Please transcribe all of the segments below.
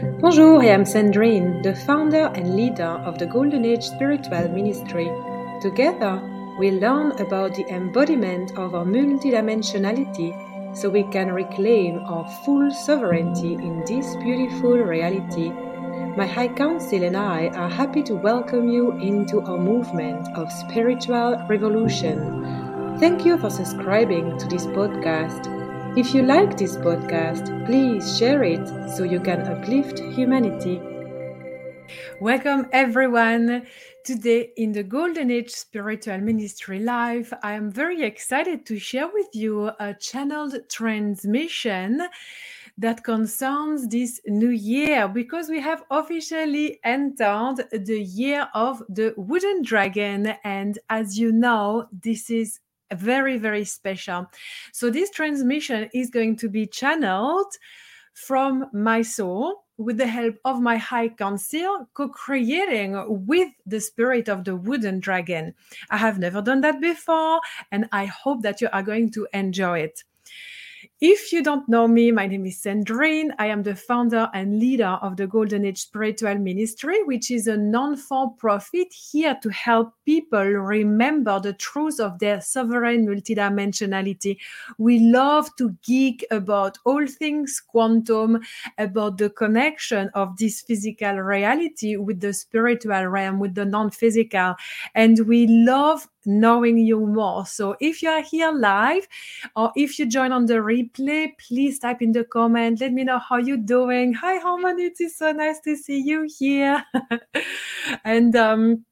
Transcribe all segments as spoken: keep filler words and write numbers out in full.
Bonjour, I am Sandrine, the founder and leader of the Golden Age Spiritual Ministry. Together, we learn about the embodiment of our multidimensionality so we can reclaim our full sovereignty in this beautiful reality. My High Council and I are happy to welcome you into our movement of spiritual revolution. Thank you for subscribing to this podcast. If you like this podcast, please share it so you can uplift humanity. Welcome everyone. Today in the Golden Age Spiritual Ministry Live, I am very excited to share with you a channeled transmission that concerns this new year because we have officially entered the year of the wooden dragon. And as you know, this is very, very special. So this transmission is going to be channeled from my soul with the help of my High Council, co-creating with the spirit of the wooden dragon. I have never done that before, and I hope that you are going to enjoy it. If you don't know me, my name is Sandrine. I am the founder and leader of the Golden Age Spiritual Ministry, which is a non-for-profit here to help people remember the truth of their sovereign multidimensionality. We love to geek about all things quantum, about the connection of this physical reality with the spiritual realm, with the non-physical, and we love knowing you more. So if you are here live or if you join on the replay, please type in the comment. Let me know how you're doing. Hi, Harmony. It is so nice to see you here. and um,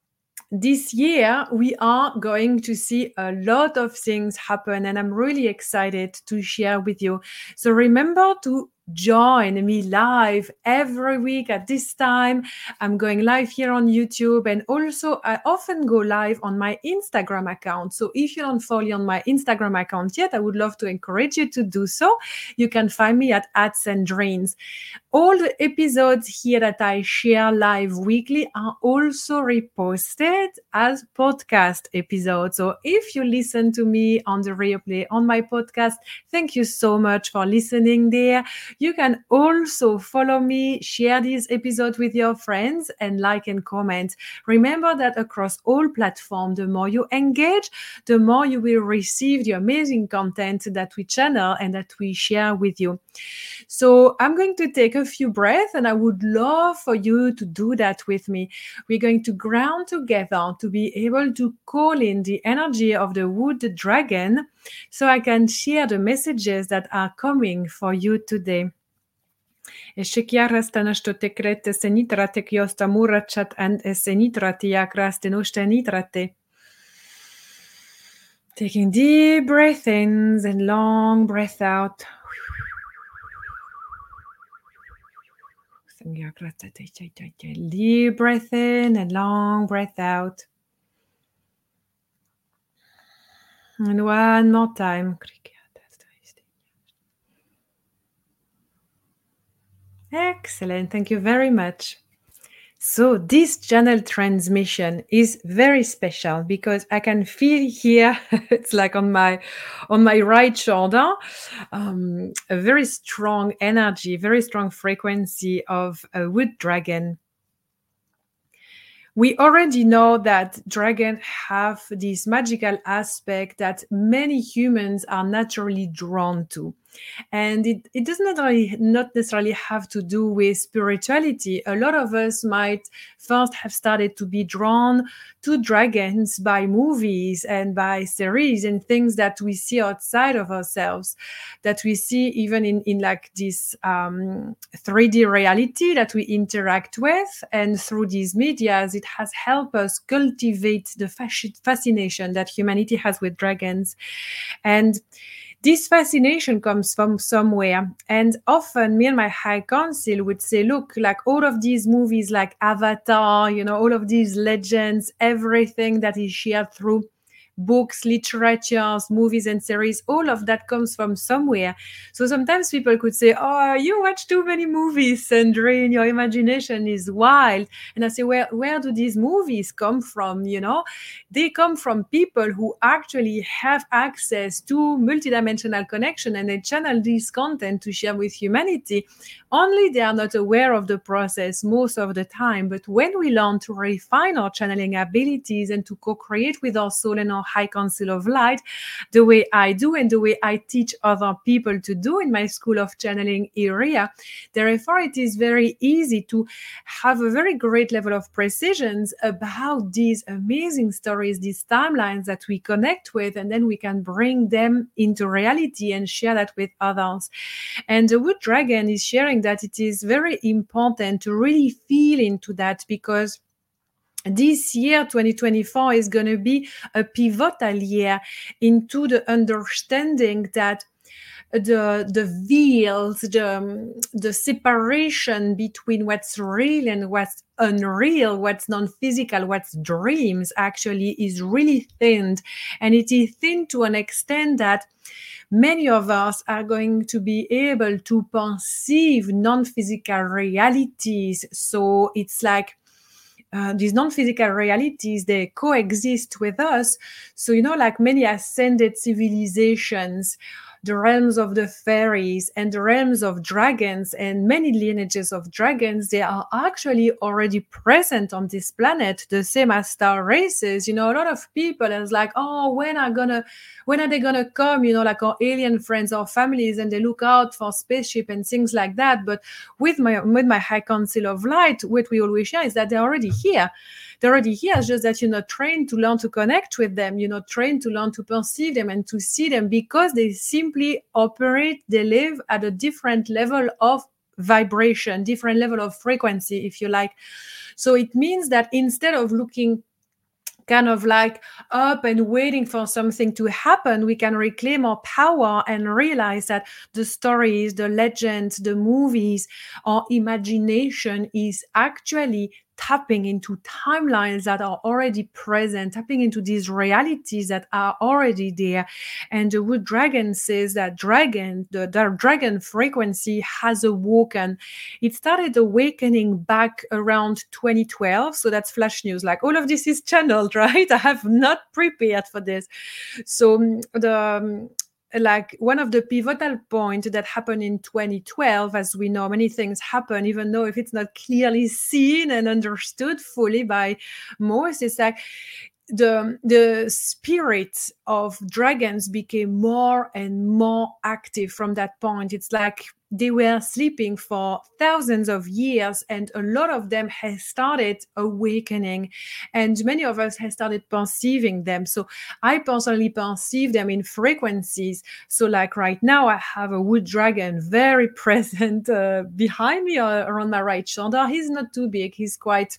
this year, we are going to see a lot of things happen, and I'm really excited to share with you. So remember to join me live every week at this time. I'm going live here on YouTube, and also I often go live on my Instagram account. So if you don't follow on my Instagram account yet, I would love to encourage you to do so. You can find me at at Sandrines. All the episodes here that I share live weekly are also reposted as podcast episodes. So if you listen to me on the replay on my podcast, thank you so much for listening there. You can also follow me, share this episode with your friends, and like and comment. Remember that across all platforms, the more you engage, the more you will receive the amazing content that we channel and that we share with you. So I'm going to take a few breaths, and I would love for you to do that with me. We're going to ground together to be able to call in the energy of the wood dragon so I can share the messages that are coming for you today. Taking deep breath in and long breath out. Deep breath in and long breath out. And one more time. Excellent. Thank you very much. So this channel transmission is very special because I can feel here, it's like on my on my right shoulder, um, a very strong energy, very strong frequency of a wood dragon. We already know that dragons have this magical aspect that many humans are naturally drawn to. And it, it does not, really, not necessarily have to do with spirituality. A lot of us might first have started to be drawn to dragons by movies and by series and things that we see outside of ourselves, that we see even in, in like this um, three D reality that we interact with. And through these medias, it has helped us cultivate the fascination that humanity has with dragons. And this fascination comes from somewhere. And often me and my High Council would say, look, like all of these movies like Avatar, you know, all of these legends, everything that is shared through books, literatures, movies and series, all of that comes from somewhere. So sometimes people could say, oh, you watch too many movies, Sandrine, your imagination is wild. And I say, where, where do these movies come from? You know, they come from people who actually have access to multidimensional connection, and they channel this content to share with humanity. Only they are not aware of the process most of the time. But when we learn to refine our channeling abilities and to co-create with our soul and our high council of light, the way I do and the way I teach other people to do in my school of channeling area, therefore it is very easy to have a very great level of precision about these amazing stories, these timelines that we connect with, and then we can bring them into reality and share that with others. And the Wood Dragon is sharing that it is very important to really feel into that, because this year, twenty twenty-four, is going to be a pivotal year into the understanding that the the veils, the, the separation between what's real and what's unreal, what's non-physical, what's dreams, actually is really thinned. And it is thin to an extent that many of us are going to be able to perceive non-physical realities. So it's like Uh, these non-physical realities, they coexist with us. So, you know, like many ascended civilizations, the realms of the fairies and the realms of dragons and many lineages of dragons, they are actually already present on this planet, the same as star races. You know, a lot of people is like, oh, when are gonna, when are they gonna come? You know, like our alien friends or families, and they look out for spaceship and things like that. But with my with my high council of light, what we always share is that they're already here. They're already here. It's just that you're not trained to learn to connect with them. You're not trained to learn to perceive them and to see them, because they simply operate, they live at a different level of vibration, different level of frequency, if you like. So it means that instead of looking kind of like up and waiting for something to happen, we can reclaim our power and realize that the stories, the legends, the movies, our imagination is actually tapping into timelines that are already present, tapping into these realities that are already there. And the Wood Dragon says that dragon, the, the dragon frequency has awoken. It started awakening back around twenty twelve. So that's flash news. Like all of this is channeled, right? I have not prepared for this. So the... Um, like one of the pivotal points that happened in twenty twelve, as we know, many things happen, even though if it's not clearly seen and understood fully by most, it's like the the spirit of dragons became more and more active from that point. It's like they were sleeping for thousands of years, and a lot of them has started awakening, and many of us have started perceiving them. So I personally perceive them in frequencies. So like right now, I have a wood dragon very present uh, behind me or around my right shoulder. He's not too big. He's quite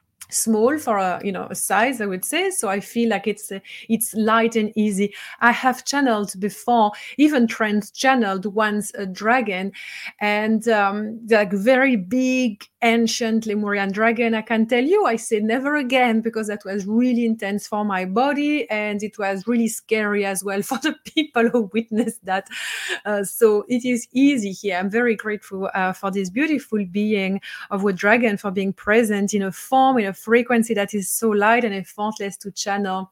small for a you know a size, I would say. So I feel like it's uh, it's light and easy. I have channeled before, even trans channeled once a dragon, and um like very big ancient Lemurian dragon. I can tell you, I say never again, because that was really intense for my body, and it was really scary as well for the people who witnessed that. Uh, so it is easy here. I'm very grateful uh, for this beautiful being of a dragon for being present in a form, in a frequency that is so light and effortless to channel.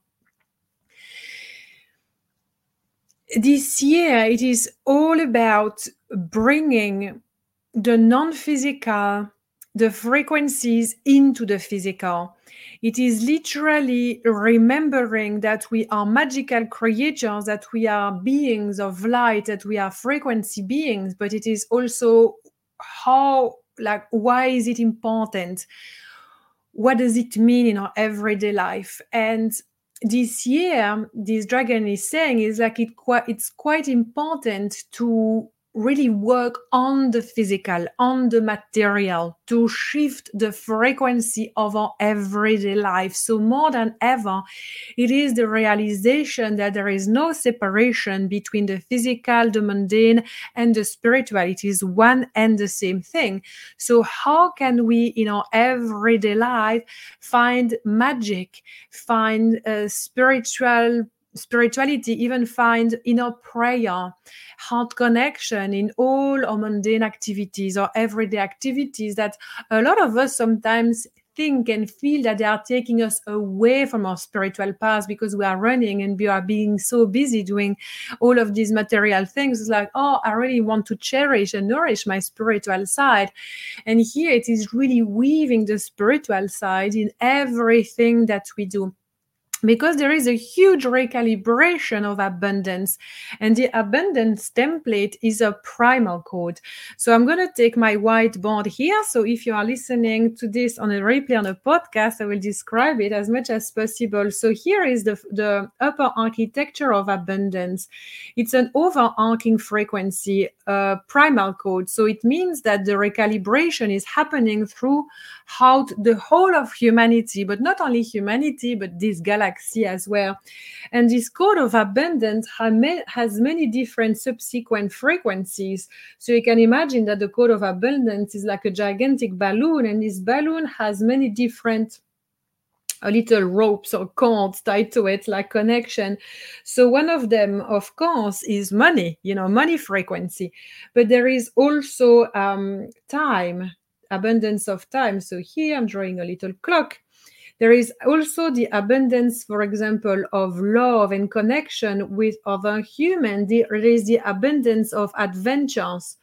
This year, it is all about bringing the non-physical, the frequencies into the physical. It is literally remembering that we are magical creatures, that we are beings of light, that we are frequency beings, but it is also how, like, why is it important? What does it mean in our everyday life? And this year, this dragon is saying is like it quite, it's quite important to really work on the physical, on the material, to shift the frequency of our everyday life. So more than ever, it is the realization that there is no separation between the physical, the mundane, and the spiritual. It is one and the same thing. So how can we, in our everyday life, find magic, find uh, spiritual spirituality, even find inner prayer, heart connection in all our mundane activities or everyday activities that a lot of us sometimes think and feel that they are taking us away from our spiritual path because we are running and we are being so busy doing all of these material things. It's like, oh, I really want to cherish and nourish my spiritual side. And here it is really weaving the spiritual side in everything that we do, because there is a huge recalibration of abundance, and the abundance template is a primal code. So I'm going to take my whiteboard here. So if you are listening to this on a replay on a podcast, I will describe it as much as possible. So here is the, the upper architecture of abundance. It's an overarching frequency, uh, primal code. So it means that the recalibration is happening through how the whole of humanity, but not only humanity, but this galaxy as well. And this code of abundance has many different subsequent frequencies. So you can imagine that the code of abundance is like a gigantic balloon, and this balloon has many different uh, little ropes or cords tied to it, like connection. So one of them, of course, is money, you know, money frequency. But there is also um, time, abundance of time. So here I'm drawing a little clock. There is also the abundance, for example, of love and connection with other humans. There is the abundance of adventures,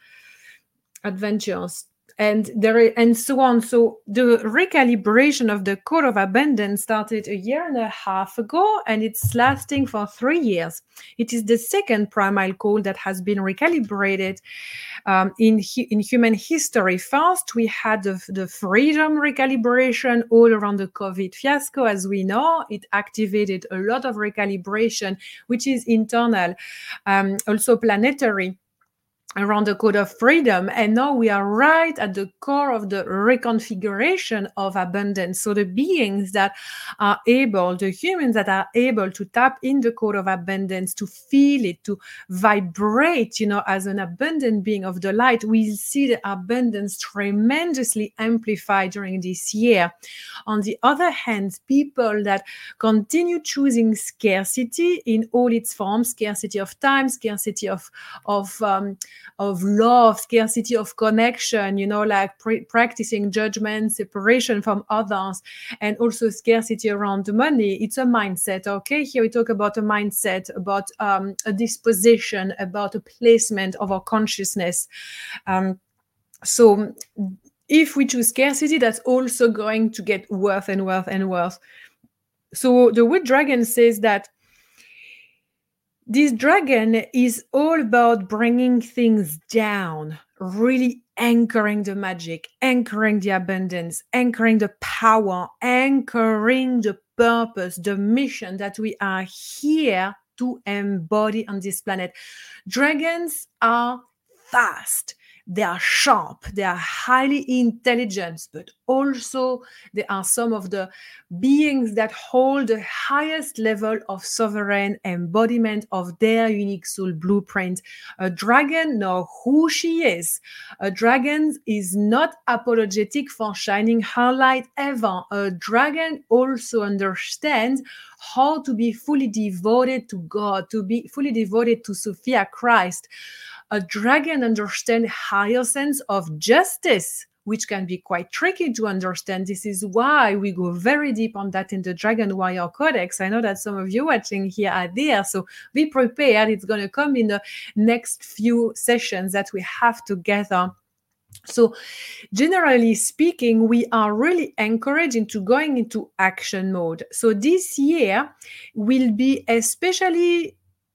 adventures, and there and so on. So the recalibration of the code of abundance started a year and a half ago, and it's lasting for three years. It is the second primal code that has been recalibrated um, in in human history. First, we had the, the freedom recalibration all around the COVID fiasco. As we know, it activated a lot of recalibration, which is internal, um, also planetary, around the code of freedom. And now we are right at the core of the reconfiguration of abundance. So the beings that are able, the humans that are able to tap in the code of abundance, to feel it, to vibrate, you know, as an abundant being of the light, we see the abundance tremendously amplified during this year. On the other hand, people that continue choosing scarcity in all its forms, scarcity of time, scarcity of, of, um, of love, scarcity of connection, you know, like pre- practicing judgment, separation from others, and also scarcity around the money. It's a mindset, okay? Here we talk about a mindset, about um, a disposition, about a placement of our consciousness. Um, so if we choose scarcity, that's also going to get worth and worth and worth. So the wood dragon says that this dragon is all about bringing things down, really anchoring the magic, anchoring the abundance, anchoring the power, anchoring the purpose, the mission that we are here to embody on this planet. Dragons are fast. They are sharp, they are highly intelligent, but also they are some of the beings that hold the highest level of sovereign embodiment of their unique soul blueprint. A dragon knows who she is. A dragon is not apologetic for shining her light ever. A dragon also understands how to be fully devoted to God, to be fully devoted to Sophia Christ. A dragon understands higher sense of justice, which can be quite tricky to understand. This is why we go very deep on that in the Dragon Warrior Codex. I know that some of you watching here are there, so be prepared. It's going to come in the next few sessions that we have together. So generally speaking, we are really encouraged into going into action mode. So this year will be especially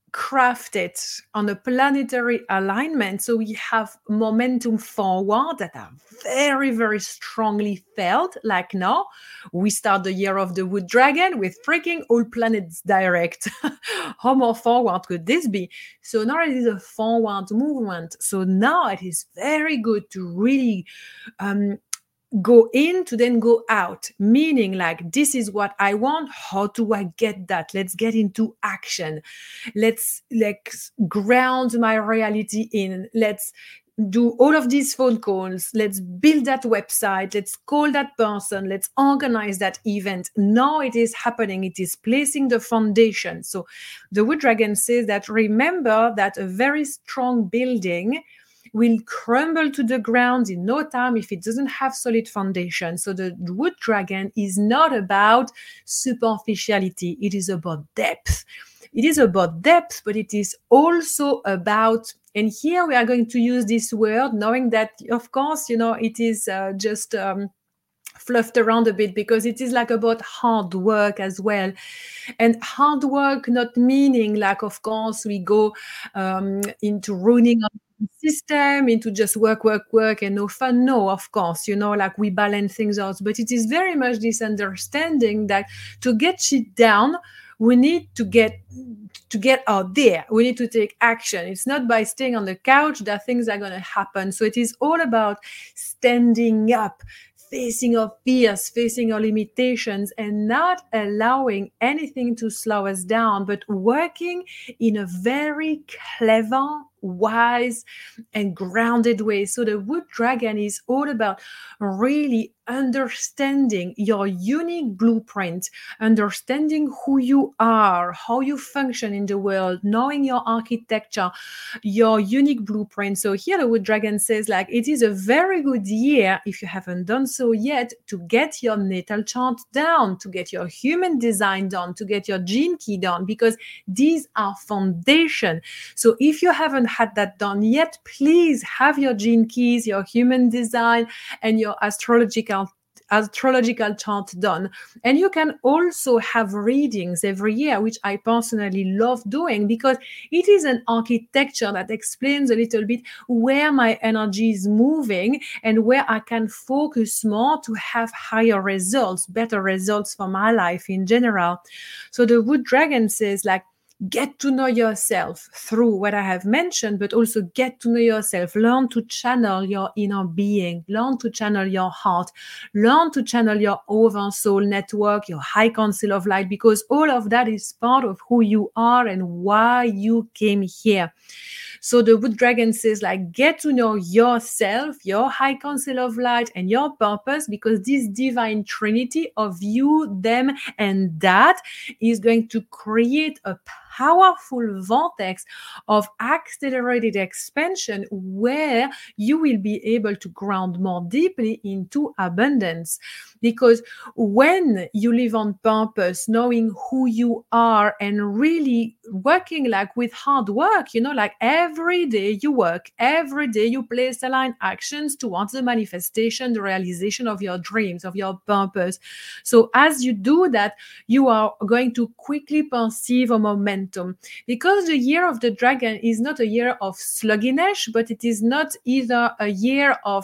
craft it on a planetary alignment, so we have momentum forward that are very, very strongly felt. Like now, we start the year of the Wood Dragon with freaking all planets direct. How more forward could this be? So now it is a forward movement. So now it is very good to really um, go in to then go out, meaning like, this is what I want. How do I get that? Let's get into action. Let's like ground my reality in. Let's do all of these phone calls. Let's build that website. Let's call that person. Let's organize that event. Now it is happening. It is placing the foundation. So the Wood Dragon says that remember that a very strong building will crumble to the ground in no time if it doesn't have solid foundation. So the Wood Dragon is not about superficiality. It is about depth. It is about depth, but it is also about, and here we are going to use this word, knowing that, of course, you know, it is uh, just um, fluffed around a bit, because it is like about hard work as well. And hard work not meaning like, of course, we go um, into ruining our system, into just work, work, work and no fun. No, of course, you know, like we balance things out. But it is very much this understanding that to get shit down, we need to get to get out there. We need to take action. It's not by staying on the couch that things are going to happen. So it is all about standing up, facing our fears, facing our limitations, and not allowing anything to slow us down, but working in a very clever, wise, and grounded way. So the Wood Dragon is all about really understanding your unique blueprint, understanding who you are, how you function in the world, knowing your architecture, your unique blueprint. So here the Wood Dragon says, like, it is a very good year, if you haven't done so yet, to get your natal chart down, to get your human design done, to get your gene key done, because these are foundation. So if you haven't had that done yet, please have your gene keys, your human design, and your astrological astrological chart done. And you can also have readings every year, which I personally love doing, because it is an architecture that explains a little bit where my energy is moving and where I can focus more to have higher results, better results for my life in general. So the Wood Dragon says, like, get to know yourself through what I have mentioned, but also get to know yourself. Learn to channel your inner being. Learn to channel your heart. Learn to channel your oversoul network, your high council of light, because all of that is part of who you are and why you came here. So the Wood Dragon says, like, get to know yourself, your high council of light, and your purpose, because this divine trinity of you, them, and that is going to create a powerful vortex of accelerated expansion where you will be able to ground more deeply into abundance. Because when you live on purpose, knowing who you are and really working like with hard work, you know, like every day you work, every day you place aligned actions towards the manifestation, the realization of your dreams, of your purpose. So as you do that, you are going to quickly perceive a momentum, because the year of the dragon is not a year of sluggishness, but it is not either a year of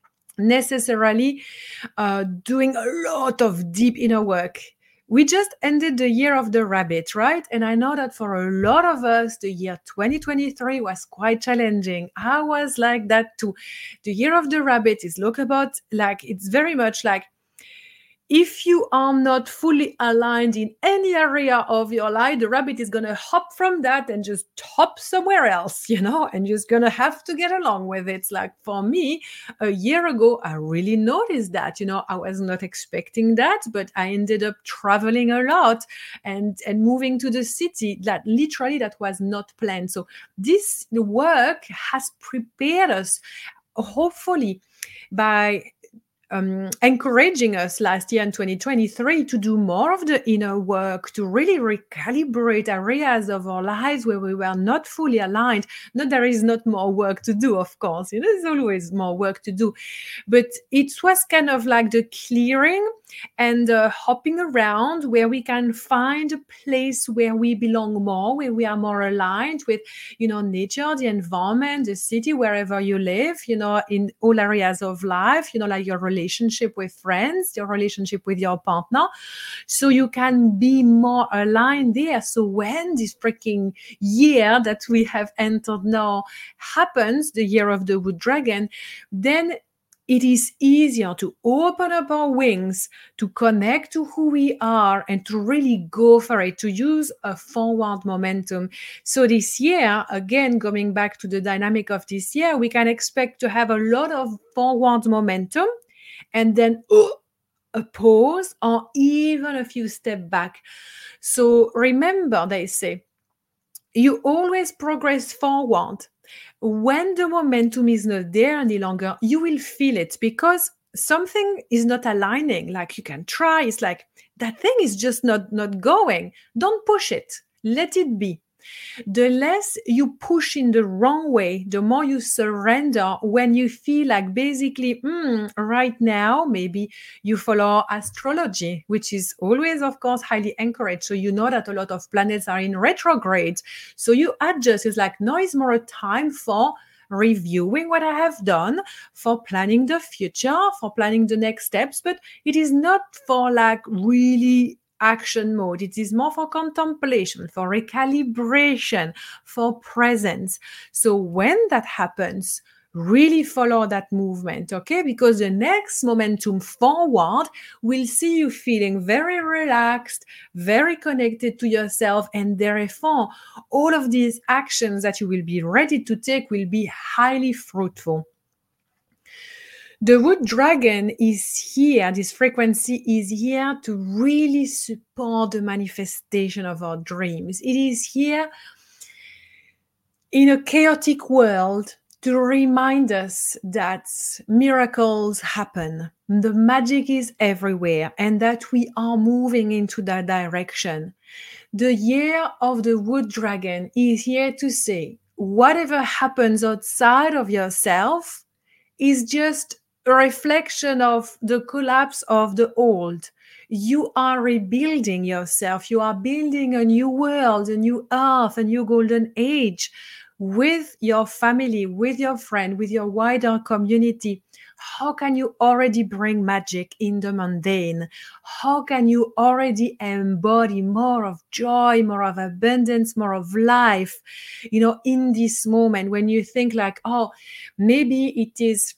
necessarily uh, doing a lot of deep inner work. We just ended the year of the rabbit, right? And I know that for a lot of us, the year twenty twenty-three was quite challenging. I was like that too. The year of the rabbit is look about, like, it's very much like, if you are not fully aligned in any area of your life, the rabbit is going to hop from that and just hop somewhere else, you know, and just going to have to get along with it. It's like, for me, a year ago, I really noticed that, you know, I was not expecting that, but I ended up traveling a lot and, and moving to the city. That literally, that was not planned. So this work has prepared us, hopefully, by Um, encouraging us last year in twenty twenty-three to do more of the inner work, to really recalibrate areas of our lives where we were not fully aligned. Not there is not more work to do, of course, you know, there's always more work to do, but it was kind of like the clearing and uh, hopping around where we can find a place where we belong more, where we are more aligned with, you know, nature, the environment, the city, wherever you live, you know, in all areas of life, you know, like your relationship with friends, your relationship with your partner. So you can be more aligned there. So when this freaking year that we have entered now happens, the year of the wood dragon, then it is easier to open up our wings, to connect to who we are, and to really go for it, to use a forward momentum. So this year, again, going back to the dynamic of this year, we can expect to have a lot of forward momentum, and then oh, a pause or even a few steps back. So remember, they say, you always progress forward. When the momentum is not there any longer, you will feel it because something is not aligning. Like you can try, it's like that thing is just not, not going. Don't push it. Let it be. The less you push in the wrong way, the more you surrender when you feel like basically, mm, right now, maybe you follow astrology, which is always, of course, highly encouraged. So you know that a lot of planets are in retrograde. So you adjust. It's like, now is more a time for reviewing what I have done, for planning the future, for planning the next steps. But it is not for like really action mode. It is more for contemplation, for recalibration, for presence. So when that happens, really follow that movement, okay? Because the next momentum forward will see you feeling very relaxed, very connected to yourself, and therefore all of these actions that you will be ready to take will be highly fruitful. The wood dragon is here, this frequency is here to really support the manifestation of our dreams. It is here in a chaotic world to remind us that miracles happen, the magic is everywhere, and that we are moving into that direction. The year of the wood dragon is here to say, whatever happens outside of yourself is just a reflection of the collapse of the old. You are rebuilding yourself. You are building a new world, a new earth, a new golden age with your family, with your friend, with your wider community. How can you already bring magic in the mundane? How can you already embody more of joy, more of abundance, more of life, you know, in this moment when you think like, oh, maybe it is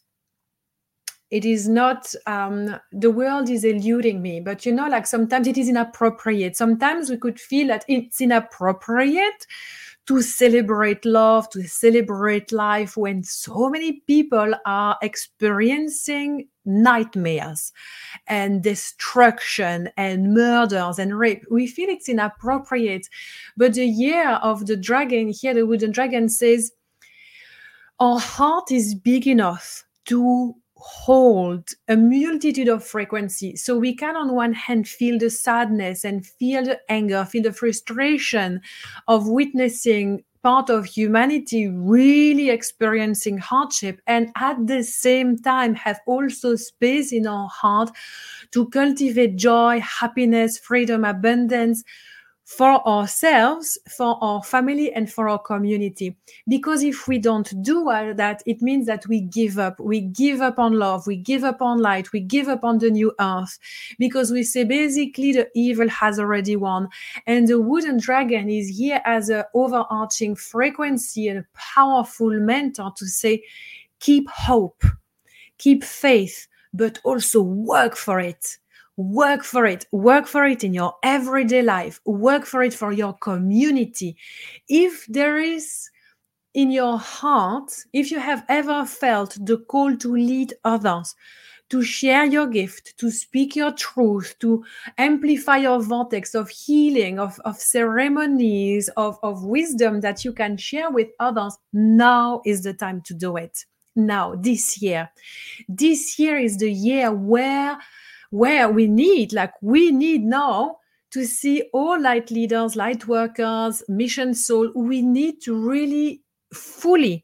it is not, um, the world is eluding me, but you know, like sometimes it is inappropriate. Sometimes we could feel that it's inappropriate to celebrate love, to celebrate life when so many people are experiencing nightmares and destruction and murders and rape. We feel it's inappropriate. But the year of the dragon here, the wooden dragon says, our heart is big enough to hold a multitude of frequencies. So we can on one hand feel the sadness and feel the anger, feel the frustration of witnessing part of humanity really experiencing hardship, and at the same time have also space in our heart to cultivate joy, happiness, freedom, abundance, for ourselves, for our family, and for our community. Because if we don't do all that, it means that we give up. We give up on love. We give up on light. We give up on the new earth. Because we say basically the evil has already won. And the wooden dragon is here as an overarching frequency and a powerful mentor to say, keep hope, keep faith, but also work for it. Work for it. Work for it in your everyday life. Work for it for your community. If there is in your heart, if you have ever felt the call to lead others, to share your gift, to speak your truth, to amplify your vortex of healing, of, of ceremonies, of, of wisdom that you can share with others, now is the time to do it. Now, this year. This year is the year where where we need, like we need now to see all light leaders, light workers, mission soul. We need to really fully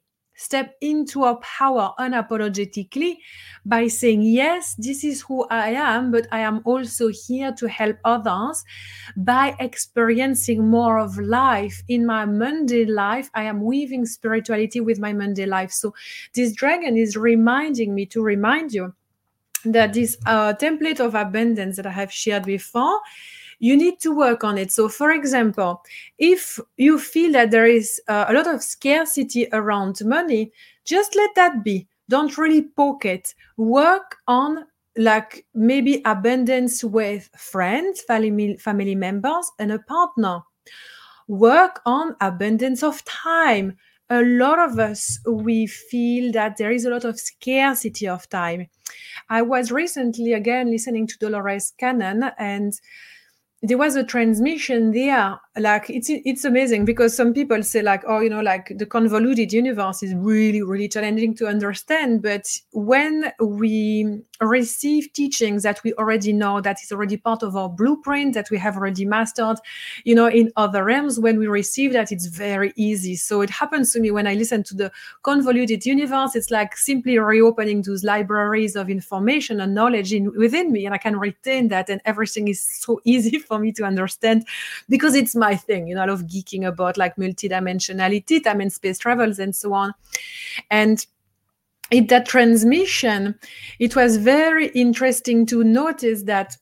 step into our power unapologetically by saying, yes, this is who I am, but I am also here to help others. By experiencing more of life in my mundane life, I am weaving spirituality with my mundane life. So this dragon is reminding me to remind you that this uh, template of abundance that I have shared before, you need to work on it. So, for example, if you feel that there is uh, a lot of scarcity around money, just let that be. Don't really poke it. Work on like maybe abundance with friends, family, family members, and a partner. Work on abundance of time. A lot of us, we feel that there is a lot of scarcity of time. I was recently again listening to Dolores Cannon, and there was a transmission there. Like it's it's amazing because some people say like, oh, you know, like the convoluted universe is really, really challenging to understand. But when we receive teachings that we already know, that is already part of our blueprint, that we have already mastered, you know, in other realms, when we receive that, it's very easy. So it happens to me when I listen to the convoluted universe. It's like simply reopening those libraries of information and knowledge in, within me, and I can retain that, and everything is so easy for me to understand because it's my thing. You know, I love geeking about like multidimensionality, time and space travels, and so on. And in that transmission, it was very interesting to notice that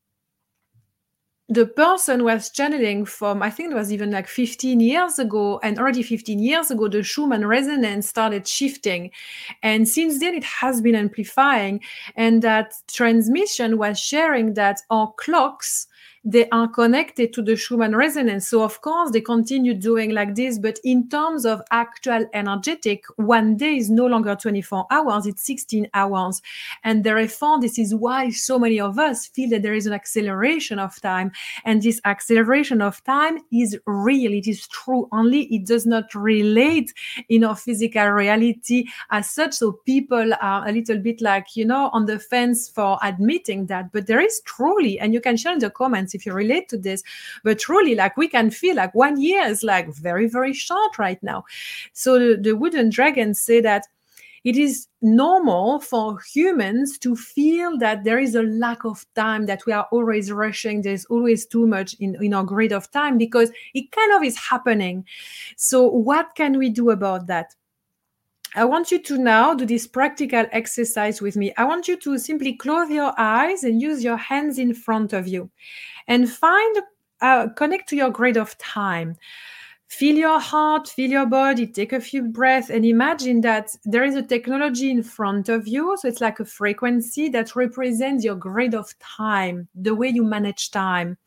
the person was channeling from, I think it was even like fifteen years ago, and already fifteen years ago, the Schumann resonance started shifting. And since then, it has been amplifying. And that transmission was sharing that our clocks, they are connected to the Schumann resonance. So of course, they continue doing like this, but in terms of actual energetic, one day is no longer twenty-four hours, it's sixteen hours. And therefore, this is why so many of us feel that there is an acceleration of time. And this acceleration of time is real, it is true, only it does not relate in our physical reality as such. So people are a little bit like, you know, on the fence for admitting that, but there is truly, and you can share in the comments if you relate to this, but truly, like, we can feel like one year is like very, very short right now. So the, the wooden dragons say that it is normal for humans to feel that there is a lack of time, that we are always rushing, there's always too much in, in our grid of time, because it kind of is happening. So what can we do about that? I want you to now do this practical exercise with me. I want you to simply close your eyes and use your hands in front of you and find, uh, connect to your grid of time. Feel your heart, feel your body, take a few breaths, and imagine that there is a technology in front of you. So it's like a frequency that represents your grid of time, the way you manage time.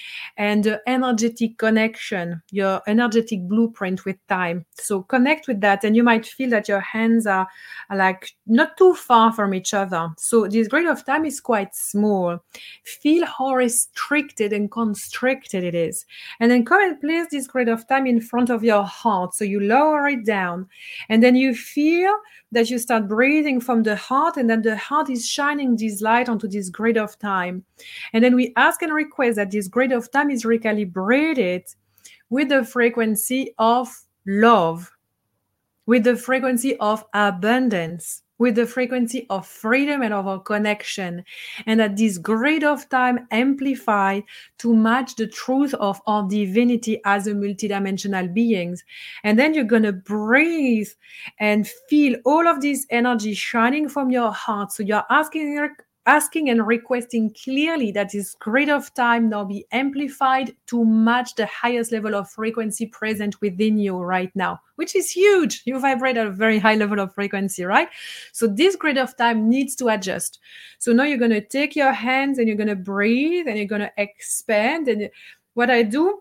And the energetic connection, your energetic blueprint with time. So connect with that, and you might feel that your hands are, are like not too far from each other. So this grid of time is quite small. Feel how restricted and constricted it is. And then come and place this grid of time in front of your heart. So you lower it down, and then you feel that you start breathing from the heart, and then the heart is shining this light onto this grid of time. And then we ask and request that this grid of time is recalibrated with the frequency of love, with the frequency of abundance, with the frequency of freedom and of our connection, and that this grid of time amplify to match the truth of our divinity as a multidimensional beings. And then you're going to breathe and feel all of this energy shining from your heart. So you're asking asking and requesting clearly that this grid of time now be amplified to match the highest level of frequency present within you right now, which is huge. You vibrate at a very high level of frequency, right? So this grid of time needs to adjust. So now you're going to take your hands and you're going to breathe and you're going to expand. And what I do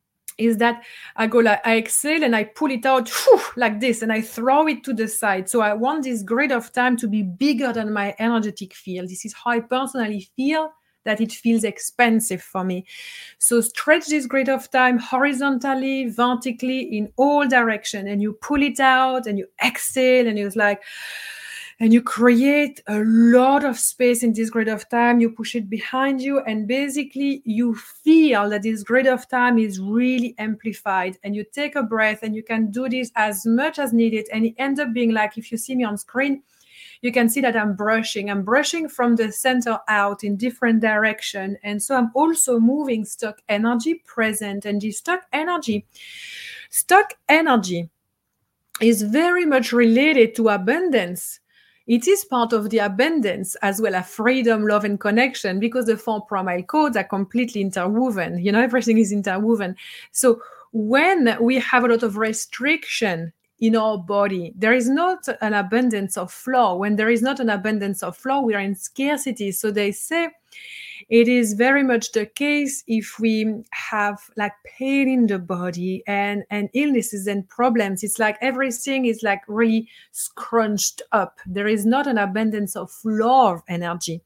is that I go like, I exhale and I pull it out whew, like this, and I throw it to the side. So I want this grid of time to be bigger than my energetic field. This is how I personally feel, that it feels expansive for me. So stretch this grid of time horizontally, vertically, in all directions, and you pull it out and you exhale, and it's like, And you create a lot of space in this grid of time, you push it behind you, and basically you feel that this grid of time is really amplified. And you take a breath, and you can do this as much as needed. And it ends up being like, if you see me on screen, you can see that I'm brushing. I'm brushing from the center out in different direction. And so I'm also moving stock energy present. And this stock energy, stock energy is very much related to abundance. It is part of the abundance as well as freedom, love, and connection, because the four primal codes are completely interwoven. You know, everything is interwoven. So when we have a lot of restriction in our body, there is not an abundance of flow. When there is not an abundance of flow, we are in scarcity. So they say it is very much the case if we have like pain in the body and, and illnesses and problems. It's like everything is like really scrunched up. There is not an abundance of flow of energy.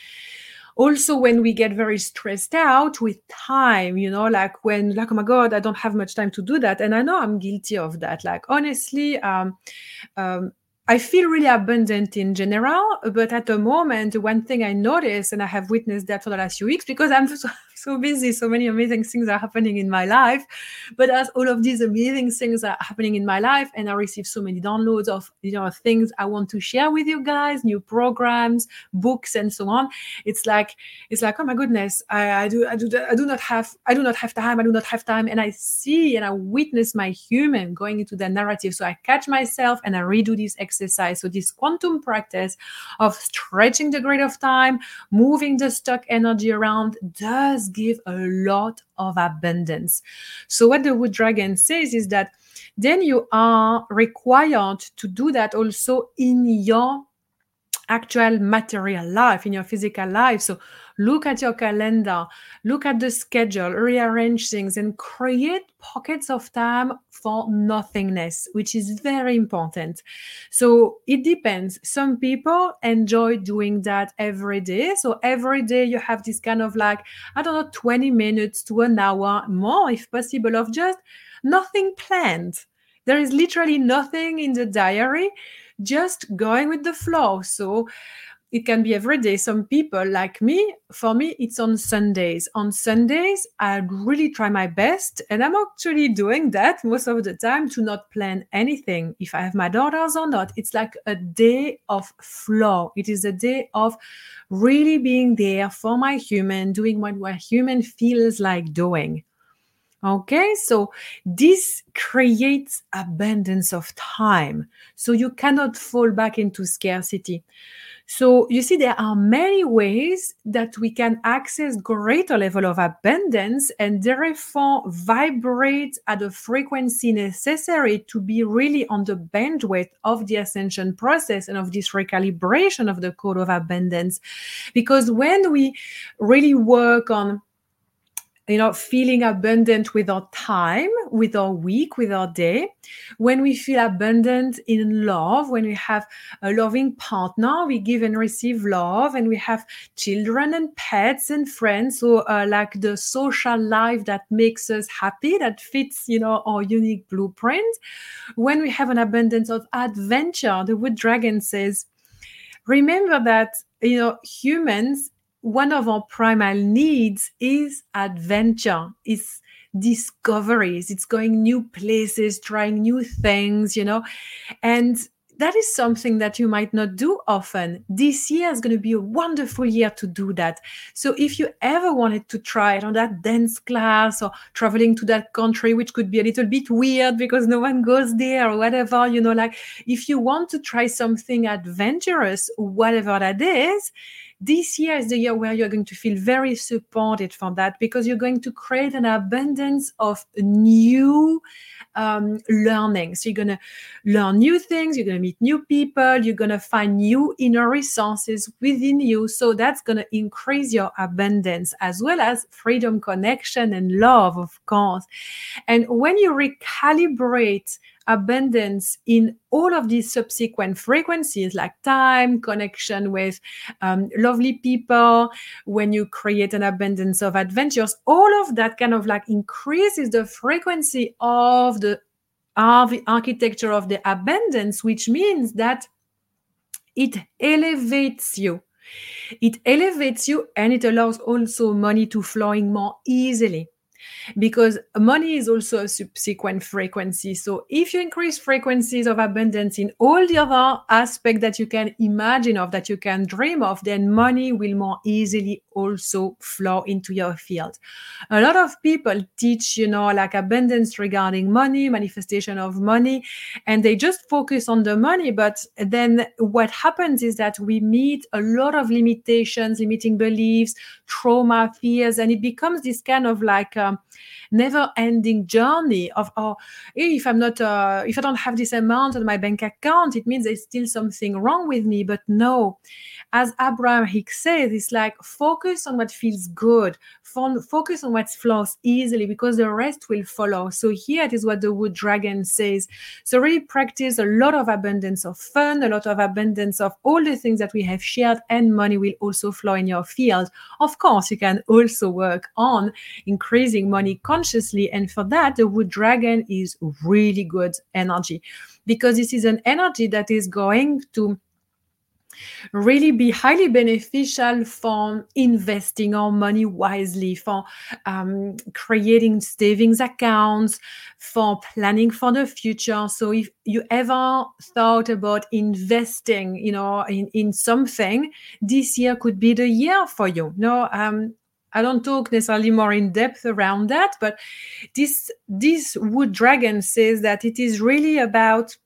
Also, when we get very stressed out with time, you know, like when, like, oh my God, I don't have much time to do that. And I know I'm guilty of that. Like, honestly, um, um, I feel really abundant in general, but at the moment, one thing I notice, and I have witnessed that for the last few weeks, because I'm so, so busy, so many amazing things are happening in my life. But as all of these amazing things are happening in my life, and I receive so many downloads of, you know, things I want to share with you guys, new programs, books, and so on. It's like, it's like, oh my goodness, I, I do, I do, I do not have, I do not have time, I do not have time, and I see and I witness my human going into the narrative. So I catch myself and I redo this exercise. Exercise. So this quantum practice of stretching the grid of time, moving the stock energy around, does give a lot of abundance. So what the Wood Dragon says is that then you are required to do that also in your actual material life, in your physical life. So look at your calendar, look at the schedule, rearrange things, and create pockets of time for nothingness, which is very important. So it depends. Some people enjoy doing that every day. So every day you have this kind of like, I don't know, twenty minutes to an hour more, if possible, of just nothing planned. There is literally nothing in the diary, just going with the flow. So it can be every day. Some people like me, for me, it's on Sundays. On Sundays, I really try my best, and I'm actually doing that most of the time, to not plan anything. If I have my daughters or not, it's like a day of flow. It is a day of really being there for my human, doing what my human feels like doing. Okay, so this creates abundance of time. So you cannot fall back into scarcity. So you see, there are many ways that we can access greater level of abundance and therefore vibrate at a frequency necessary to be really on the bandwidth of the ascension process and of this recalibration of the code of abundance. Because when we really work on, you know, feeling abundant with our time, with our week, with our day, when we feel abundant in love, when we have a loving partner, we give and receive love, and we have children and pets and friends. So uh, like the social life that makes us happy, that fits, you know, our unique blueprint. When we have an abundance of adventure, the Wood Dragon says, remember that, you know, humans, one of our primal needs is adventure, is discoveries, it's going new places, trying new things, you know, and that is something that you might not do often. This year is going to be a wonderful year to do that. So if you ever wanted to try it on that dance class or traveling to that country, which could be a little bit weird because no one goes there or whatever, you know, like if you want to try something adventurous, whatever that is, this year is the year where you're going to feel very supported for that, because you're going to create an abundance of new um, learning. So you're going to learn new things, you're going to meet new people, you're going to find new inner resources within you. So that's going to increase your abundance, as well as freedom, connection, and love, of course. And when you recalibrate abundance in all of these subsequent frequencies, like time, connection with um, lovely people, when you create an abundance of adventures, all of that kind of like increases the frequency of the, of the architecture of the abundance, which means that it elevates you. It elevates you, and it allows also money to flow in more easily, because money is also a subsequent frequency. So if you increase frequencies of abundance in all the other aspects that you can imagine of, that you can dream of, then money will more easily also flow into your field. A lot of people teach, you know, like abundance regarding money, manifestation of money, and they just focus on the money. But then what happens is that we meet a lot of limitations, limiting beliefs, trauma, fears, and it becomes this kind of like um, never-ending journey of, oh, if I'm not, uh, if I don't have this amount on my bank account, it means there's still something wrong with me. But no, as Abraham Hicks says, it's like focus on what feels good, focus on what flows easily, because the rest will follow. So here it is what the Wood Dragon says. So really practice a lot of abundance of fun, a lot of abundance of all the things that we have shared, and money will also flow in your field. Of course, you can also work on increasing money consciously, and for that, the Wood Dragon is really good energy, because this is an energy that is going to really be highly beneficial for investing our money wisely, for um, creating savings accounts, for planning for the future. So if you ever thought about investing, you know, in, in something, this year could be the year for you. No, um, I don't talk necessarily more in depth around that, but this, this Wood Dragon says that it is really about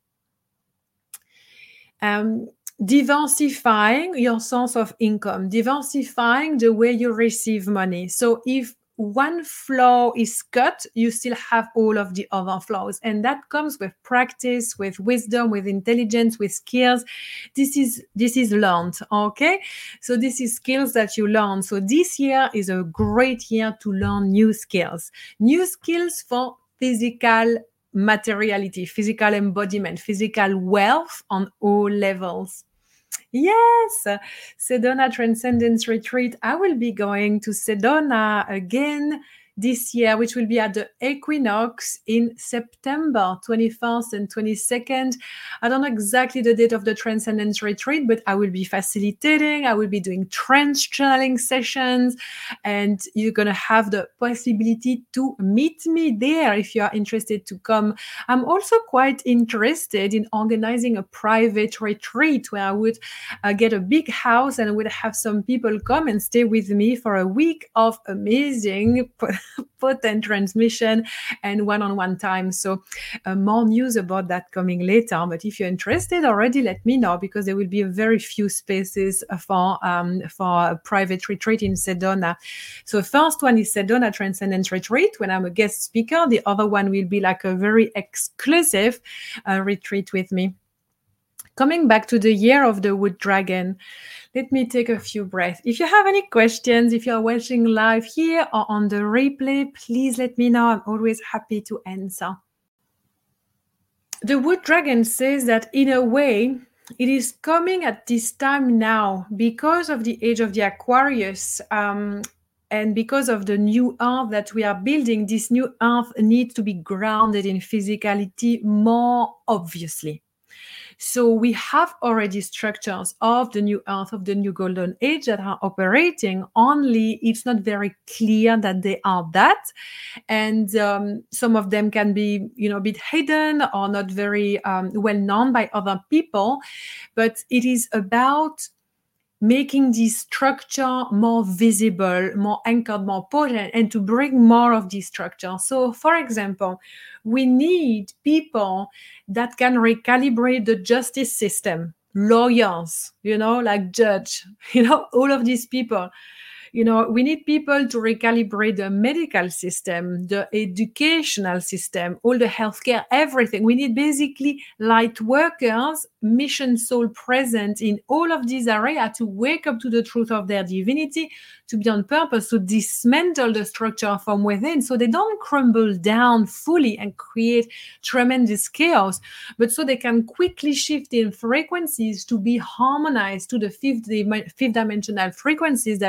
um, diversifying your source of income, diversifying the way you receive money. So if one flow is cut, you still have all of the other flows. And that comes with practice, with wisdom, with intelligence, with skills. This is, this is learned, okay? So this is skills that you learn. So this year is a great year to learn new skills, new skills for physical materiality, physical embodiment, physical wealth on all levels. Yes, Sedona Transcendence Retreat. I will be going to Sedona again this year, which will be at the equinox in September twenty-first and twenty-second. I don't know exactly the date of the Transcendence Retreat, but I will be facilitating. I will be doing trance channeling sessions, and you're going to have the possibility to meet me there if you are interested to come. I'm also quite interested in organizing a private retreat where I would uh, get a big house and I would have some people come and stay with me for a week of amazing potent transmission and one-on-one time. So uh, more news about that coming later. But if you're interested already, let me know, because there will be a very few spaces for um, for a private retreat in Sedona. So first one is Sedona Transcendence Retreat when I'm a guest speaker. The other one will be like a very exclusive uh, retreat with me. Coming back to the year of the Wood Dragon, let me take a few breaths. If you have any questions, if you're watching live here or on the replay, please let me know. I'm always happy to answer. The Wood Dragon says that in a way, it is coming at this time now because of the age of the Aquarius, um, and because of the new earth that we are building. This new earth needs to be grounded in physicality more obviously. So we have already structures of the new earth, of the new golden age that are operating, only it's not very clear that they are that. And um, some of them can be, you know, a bit hidden or not very um, well known by other people. But it is about making this structure more visible, more anchored, more potent, and to bring more of this structure. So, for example, we need people that can recalibrate the justice system, lawyers, you know, like judge, you know, all of these people. You know, we need people to recalibrate the medical system, the educational system, all the healthcare, everything. We need basically light workers, mission soul present in all of these areas to wake up to the truth of their divinity, to be on purpose, to dismantle the structure from within so they don't crumble down fully and create tremendous chaos, but so they can quickly shift in frequencies to be harmonized to the fifth, fifth dimensional frequencies that we are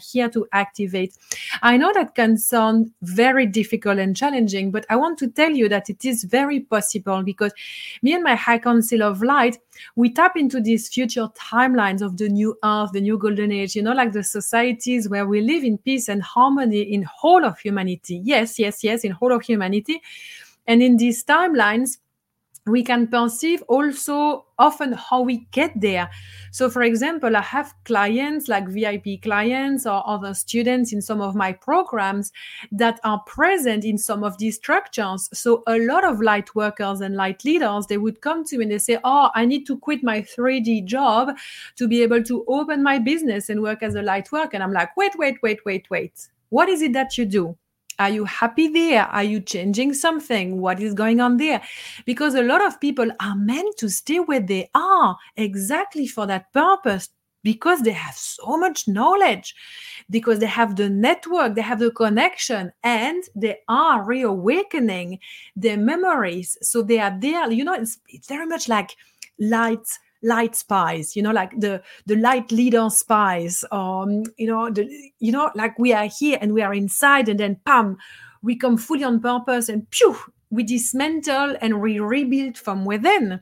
here to activate. I know that can sound very difficult and challenging, but I want to tell you that it is very possible, because me and my High Council of Light, we tap into these future timelines of the new earth, the new golden age, you know, like the societies where we live in peace and harmony in whole of humanity. Yes, yes, yes, in whole of humanity. And in these timelines, we can perceive also often how we get there. So, for example, I have clients like V I P clients or other students in some of my programs that are present in some of these structures. So a lot of light workers and light leaders, they would come to me and they say, oh, I need to quit my three D job to be able to open my business and work as a light worker. And I'm like, wait, wait, wait, wait, wait. What is it that you do? Are you happy there? Are you changing something? What is going on there? Because a lot of people are meant to stay where they are exactly for that purpose, because they have so much knowledge, because they have the network, they have the connection, and they are reawakening their memories. So they are there. You know, it's, it's very much like light light spies, you know, like the the light leader spies, um you know the you know like we are here and we are inside, and then pam, we come fully on purpose, and pew, we dismantle and we rebuild from within.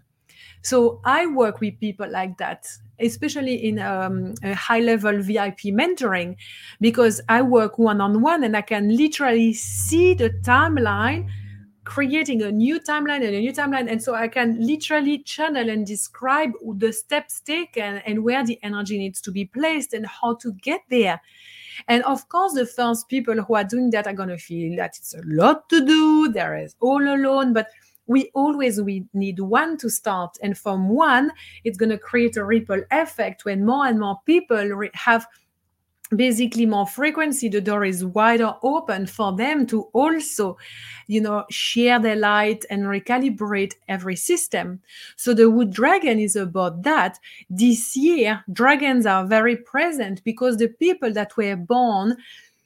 So I work with people like that, especially in um, a high level V I P mentoring, because I work one-on-one and I can literally see the timeline, creating a new timeline and a new timeline. And so I can literally channel and describe the steps taken and where the energy needs to be placed and how to get there. And of course, the first people who are doing that are going to feel that it's a lot to do. There is all alone, but we always we need one to start. And from one, it's going to create a ripple effect when more and more people re- have basically more frequency. The door is wider open for them to also, you know, share their light and recalibrate every system. So the Wood Dragon is about that. This year, dragons are very present because the people that were born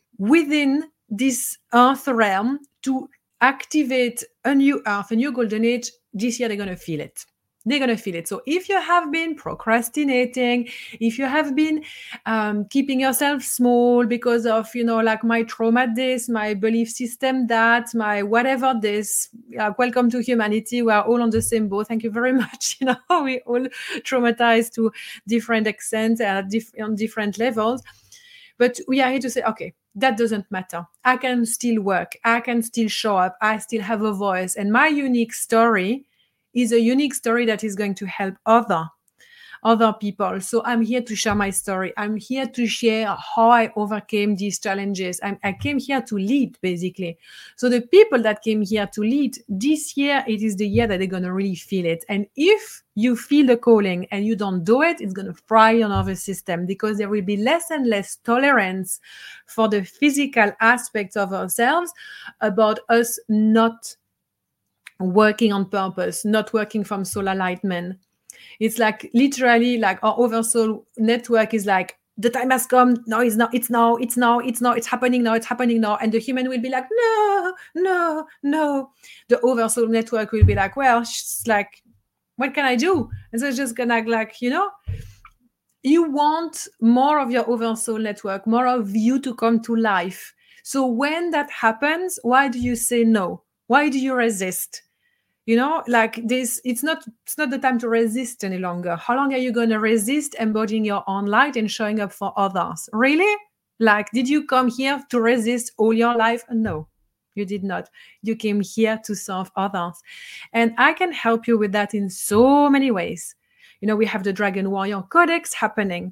within this earth realm to activate a new earth, a new golden age, this year they're going to feel it. They're going to feel it. So if you have been procrastinating, if you have been um, keeping yourself small because of, you know, like my trauma this, my belief system that, my whatever this, uh, welcome to humanity. We are all on the same boat. Thank you very much. You know, we all traumatized to different extents, uh, diff- on different levels. But we are here to say, okay, that doesn't matter. I can still work. I can still show up. I still have a voice. And my unique story is a unique story that is going to help other other people. So I'm here to share my story. I'm here to share how I overcame these challenges. I'm, I came here to lead, basically. So the people that came here to lead this year, it is the year that they're going to really feel it. And if you feel the calling and you don't do it, it's going to fry your nervous system, because there will be less and less tolerance for the physical aspects of ourselves about us not working on purpose, not working from soul alignment. It's like literally like our oversoul network is like, the time has come. No, it's not. It's now. It's now. It's now. It's happening now. It's happening now. And the human will be like, no, no, no. The oversoul network will be like, well, it's like, what can I do? And so it's just gonna like, you know, you want more of your oversoul network, more of you to come to life. So when that happens, why do you say no? Why do you resist? You know, like this, it's not it's not the time to resist any longer. How long are you going to resist embodying your own light and showing up for others? Really? Like, did you come here to resist all your life? No, you did not. You came here to serve others. And I can help you with that in so many ways. You know, we have the Dragon Warrior Codex happening.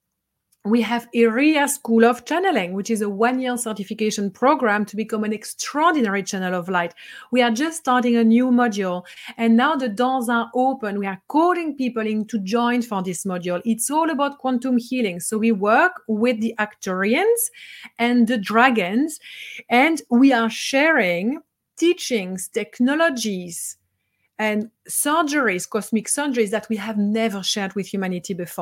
We have Iria School of Channeling, which is a one-year certification program to become an extraordinary channel of light. We are just starting a new module, and now the doors are open. We are calling people in to join for this module. It's all about quantum healing. So we work with the Arcturians and the dragons, and we are sharing teachings, technologies, and surgeries, cosmic surgeries that we have never shared with humanity before.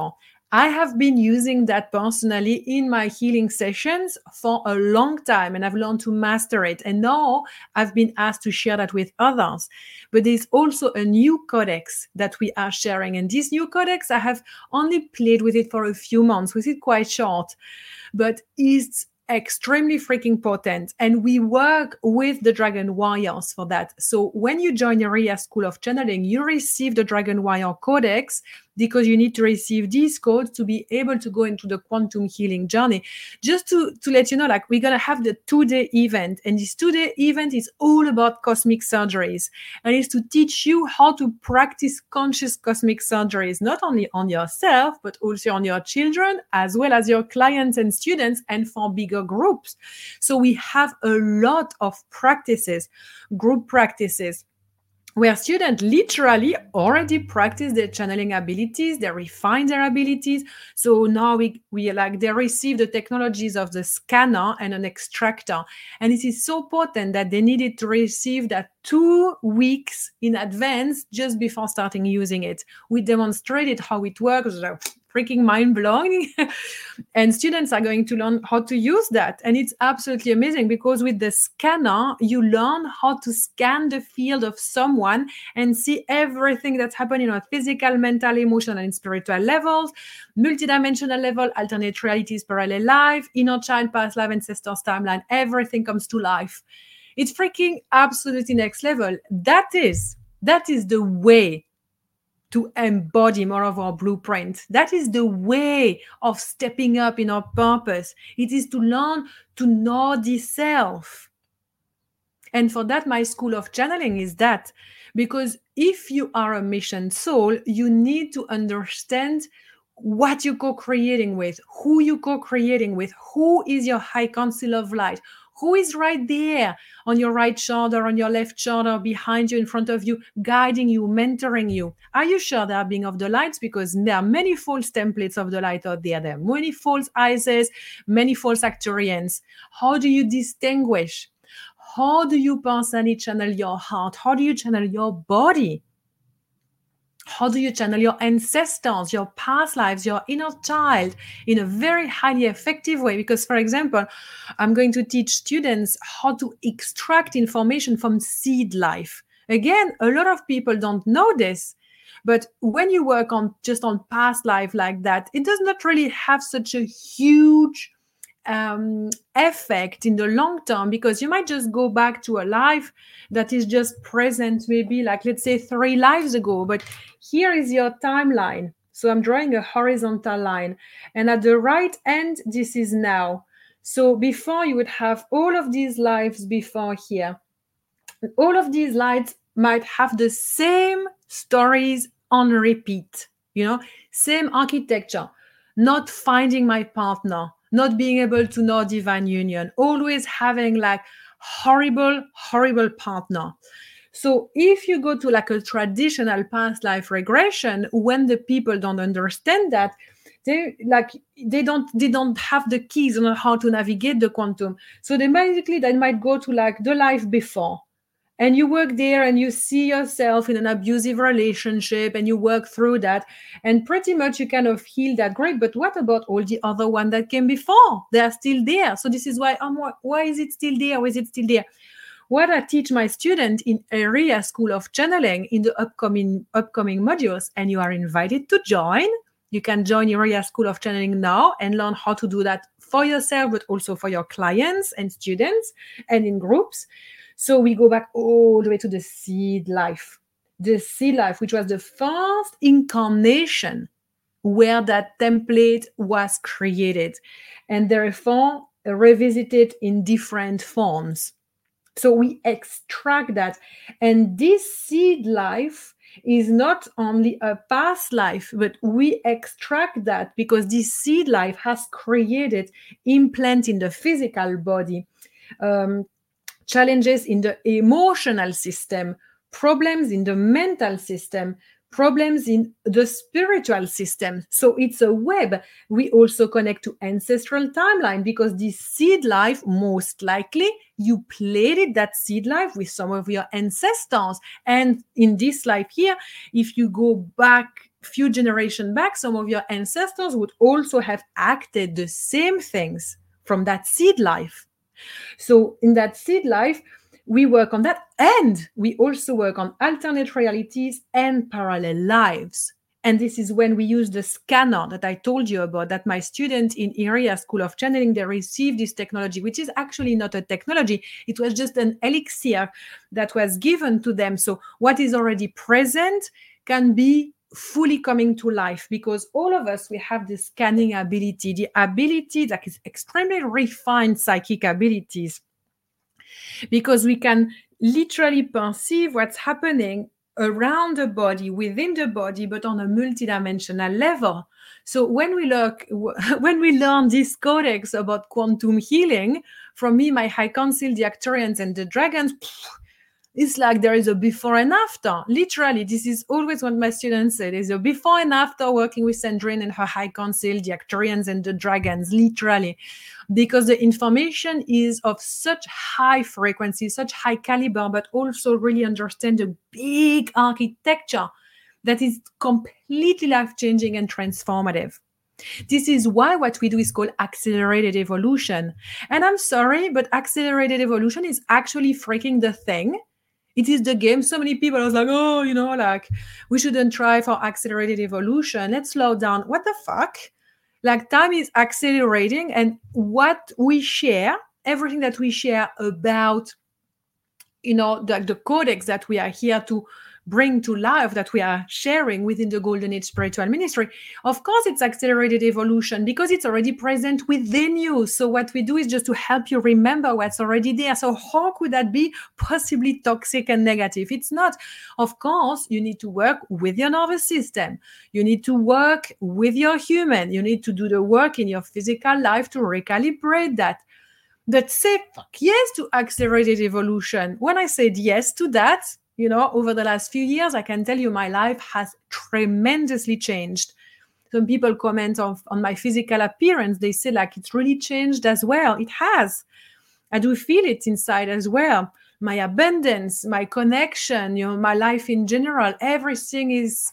I have been using that personally in my healing sessions for a long time, and I've learned to master it. And now I've been asked to share that with others. But there's also a new codex that we are sharing. And this new codex, I have only played with it for a few months, with it quite short, but it's extremely freaking potent. And we work with the Dragon Warriors for that. So when you join Iria School of Channeling, you receive the Dragon Warrior Codex, because you need to receive these codes to be able to go into the quantum healing journey. Just to, to let you know, like, we're going to have the two-day event, and this two-day event is all about cosmic surgeries, and it's to teach you how to practice conscious cosmic surgeries, not only on yourself, but also on your children, as well as your clients and students, and for bigger groups. So we have a lot of practices, group practices, where students literally already practice their channeling abilities, they refine their abilities. So now we, we like they receive the technologies of the scanner and an extractor. And it is so potent that they needed to receive that two weeks in advance just before starting using it. We demonstrated how it works. Freaking mind-blowing. And students are going to learn how to use that. And it's absolutely amazing, because with the scanner, you learn how to scan the field of someone and see everything that's happening on physical, mental, emotional, and spiritual levels, multidimensional level, alternate realities, parallel life, inner child, past life, ancestors, timeline. Everything comes to life. It's freaking absolutely next level. That is, that is the way to embody more of our blueprint. That is the way of stepping up in our purpose. It is to learn to know the self. And for that, my school of channeling is that, because if you are a mission soul, you need to understand what you're co-creating with, who you're co-creating with, who is your high council of light, who is right there on your right shoulder, on your left shoulder, behind you, in front of you, guiding you, mentoring you. Are you sure they are being of the lights? Because there are many false templates of the light out there. There are many false Isis, many false Acturians. How do you distinguish? How do you personally channel your heart? How do you channel your body? How do you channel your ancestors, your past lives, your inner child in a very highly effective way? Because, for example, I'm going to teach students how to extract information from seed life. Again, a lot of people don't know this. But when you work on just on past life like that, it does not really have such a huge um, effect in the long term, because you might just go back to a life that is just present, maybe like, let's say, three lives ago. But here is your timeline. So I'm drawing a horizontal line. And at the right end, this is now. So before, you would have all of these lives before here. All of these lives might have the same stories on repeat, you know, same architecture, not finding my partner, not being able to know divine union, always having like horrible, horrible partner. So if you go to like a traditional past life regression, when the people don't understand that, they like they don't they don't have the keys on how to navigate the quantum. So they basically they might go to like the life before. And you work there and you see yourself in an abusive relationship and you work through that. And pretty much you kind of heal that. Great. But what about all the other one that came before? They are still there. So this is why, um, why is it still there? Why is it still there? What I teach my students in Iria School of Channeling in the upcoming upcoming modules, and you are invited to join. You can join Iria School of Channeling now and learn how to do that for yourself, but also for your clients and students and in groups. So we go back all the way to the seed life, the seed life, which was the first incarnation where that template was created, and therefore revisited in different forms. So we extract that. And this seed life is not only a past life, but we extract that because this seed life has created implant in the physical body, um, challenges in the emotional system, problems in the mental system, problems in the spiritual system. So it's a web. We also connect to ancestral timeline because this seed life, most likely, you played it, that seed life with some of your ancestors. And in this life here, if you go back few generations back, some of your ancestors would also have acted the same things from that seed life. So in that seed life, we work on that, and we also work on alternate realities and parallel lives. And this is when we use the scanner that I told you about, that my students in Iria School of Channeling, they received this technology, which is actually not a technology. It was just an elixir that was given to them. So what is already present can be fully coming to life, because all of us, we have the scanning ability, the ability that is extremely refined psychic abilities, because we can literally perceive what's happening around the body, within the body, but on a multidimensional level. So when we look, when we learn this codex about quantum healing, from me, my High Council, the Arcturians, and the Dragons, it's like there is a before and after. Literally, this is always what my students say. There's a before and after working with Sandrine and her High Council, the Arcturians and the Dragons, literally. Because the information is of such high frequency, such high caliber, but also really understand the big architecture that is completely life-changing and transformative. This is why what we do is called accelerated evolution. And I'm sorry, but accelerated evolution is actually freaking the thing. It is the game. So many people are like, oh, you know, like, we shouldn't try for accelerated evolution. Let's slow down. What the fuck? Like, time is accelerating, and what we share, everything that we share about, you know, the, the codex that we are here to bring to life, that we are sharing within the Golden Age Spiritual Ministry, of course, it's accelerated evolution because it's already present within you. So what we do is just to help you remember what's already there. So how could that be possibly toxic and negative? It's not. Of course, you need to work with your nervous system. You need to work with your human. You need to do the work in your physical life to recalibrate that. But say fuck yes to accelerated evolution. When I said yes to that, you know, over the last few years, I can tell you my life has tremendously changed. Some people comment on, on my physical appearance. They say, like, it's really changed as well. It has. I do feel it inside as well. My abundance, my connection, you know, my life in general, everything is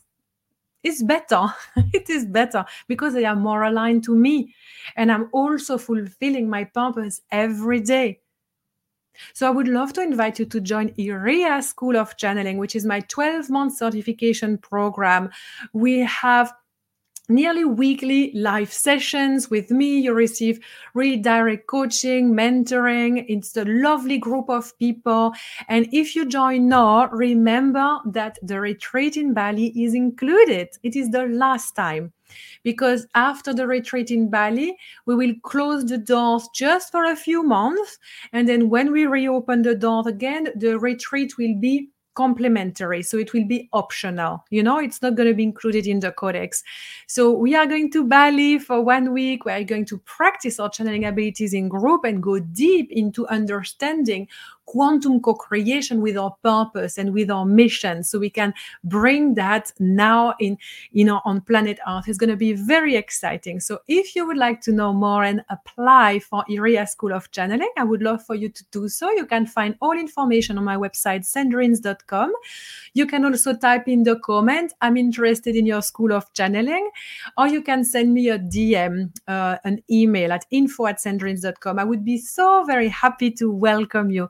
is better. It is better because I am more aligned to me. And I'm also fulfilling my purpose every day. So I would love to invite you to join Iria School of Channeling, which is my twelve-month certification program. We have nearly weekly live sessions with me. You receive really direct coaching, mentoring. It's a lovely group of people. And if you join now, remember that the retreat in Bali is included. It is the last time. Because after the retreat in Bali, we will close the doors just for a few months. And then when we reopen the door again, the retreat will be complementary. So it will be optional. You know, it's not going to be included in the codex. So we are going to Bali for one week. We are going to practice our channeling abilities in group and go deep into understanding quantum co-creation with our purpose and with our mission, so we can bring that now in, you know, on planet Earth. It's going to be very exciting. So if you would like to know more and apply for Iria School of Channeling, I would love for you to do so. You can find all information on my website, sandrines dot com. You can also type in the comment, I'm interested in your School of Channeling, or you can send me a D M, uh, an email at info at sandrines dot com. I would be so very happy to welcome you.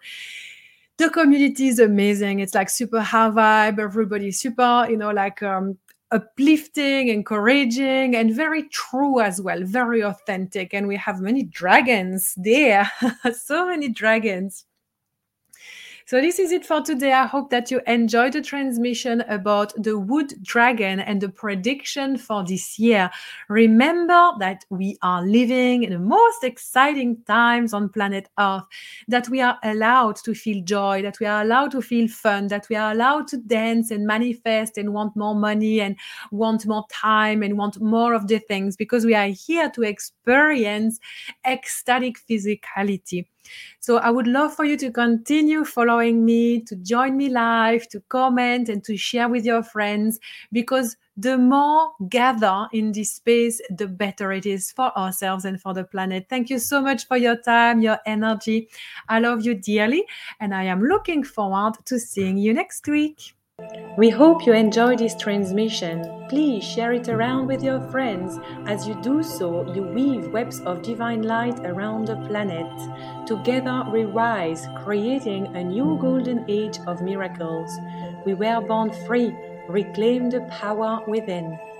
The community is amazing. It's like super high vibe. Everybody's super, you know, like um, uplifting, encouraging, and very true as well, very authentic. And we have many dragons there, so many dragons. So this is it for today. I hope that you enjoyed the transmission about the wood dragon and the prediction for this year. Remember that we are living in the most exciting times on planet Earth, that we are allowed to feel joy, that we are allowed to feel fun, that we are allowed to dance and manifest and want more money and want more time and want more of the things, because we are here to experience ecstatic physicality. So I would love for you to continue following me, to join me live, to comment and to share with your friends, because the more gather in this space, the better it is for ourselves and for the planet. Thank you so much for your time, your energy. I love you dearly, and I am looking forward to seeing you next week. We hope you enjoy this transmission. Please share it around with your friends. As you do so, you weave webs of divine light around the planet. Together we rise, creating a new golden age of miracles. We were born free. Reclaim the power within.